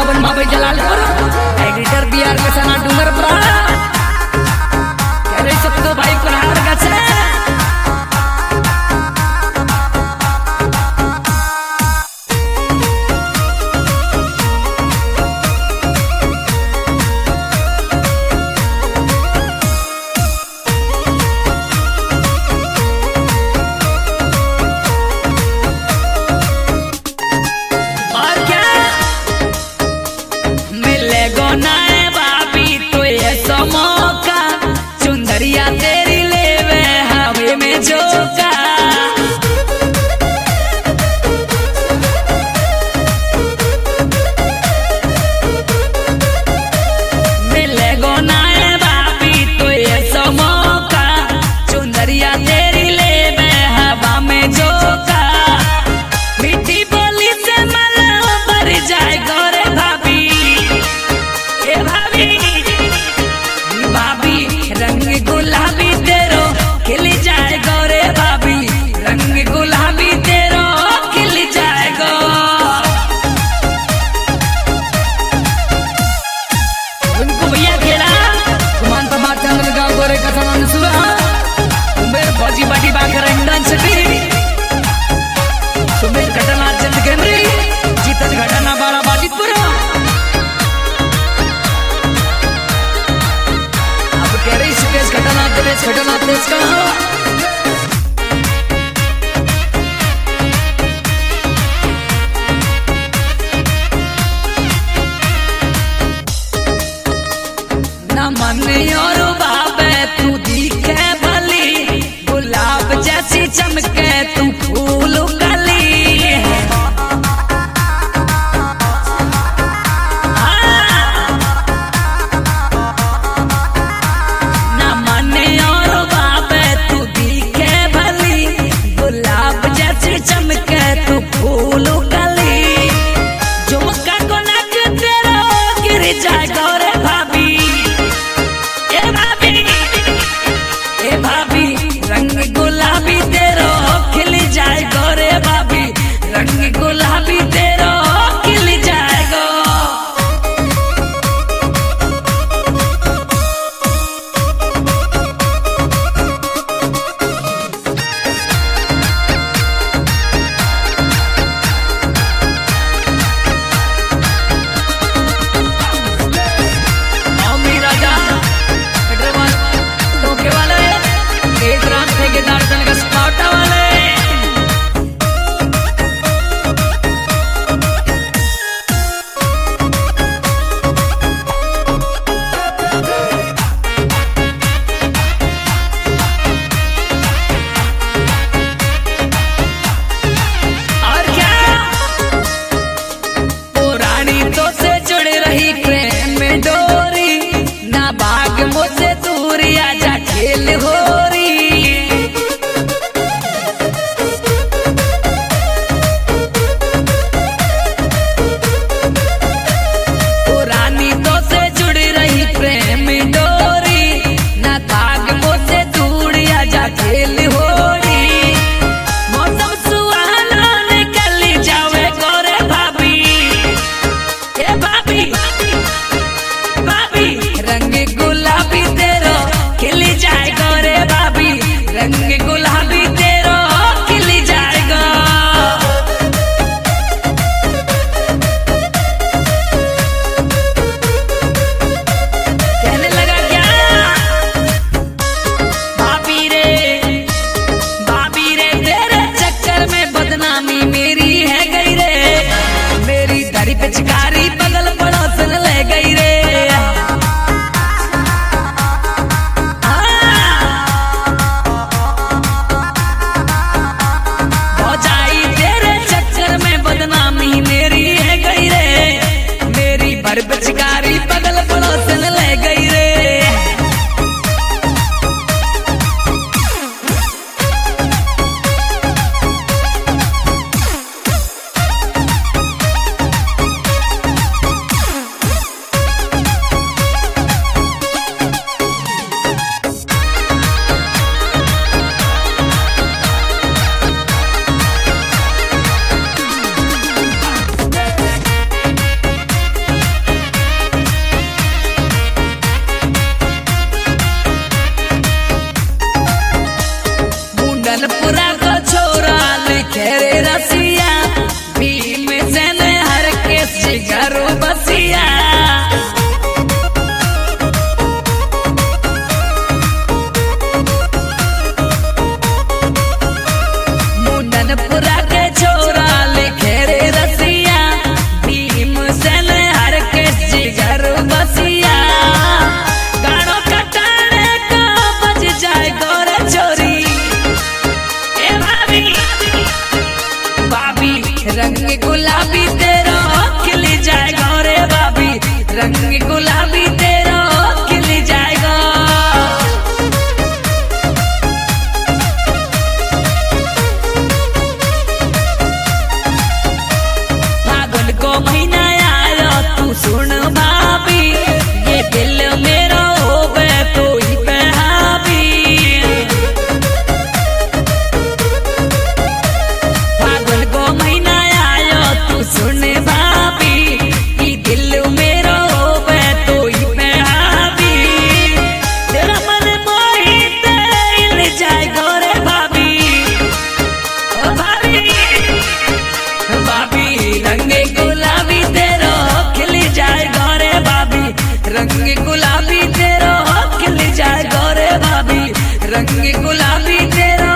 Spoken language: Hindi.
अपन बाबा जलालपुर एडिटर बिहार के सना डूंगर पर कह रहे सब तो भाई कुल्हाड़ का छे चमके तू फूल कली ना माने और बाबे तू दिखे भली गुलाब जैसी चमके तू फूल कली जो का नक तेरा गिर जाए गौरे भाभी ए भाभी ए भाभी रंग गुलाबी तेरो खिल जाए गोरे भाभी रंग गुलाबी तेरो खिल जाएगा राजा धोखे वाले एक रात ठेकेदार तन का स्पाटा वाले और क्या पुरानी तो से जुड़ रही प्रेम में डोरी ना भाग मुझसे दूर आजा खेल हो खेल होरी मौसम सुहाना निकल जावे गोरे भाभी ए भाभी भाभी रंग गुलाबी तेरो खिल जाए गोरे भाभी रंग गुलाबी तेरो खिल जाएगा कहने लगा क्या बदनामी मेरी है गई रे मेरी दरी पे चिकारी बगल पड़ोसन ले गई रे भौजाई तेरे चक्कर में बदनामी मेरी है गई रे मेरी भर पे चिकारी बगल पड़ोसन ले गई रे रंग गुलाबी तेरा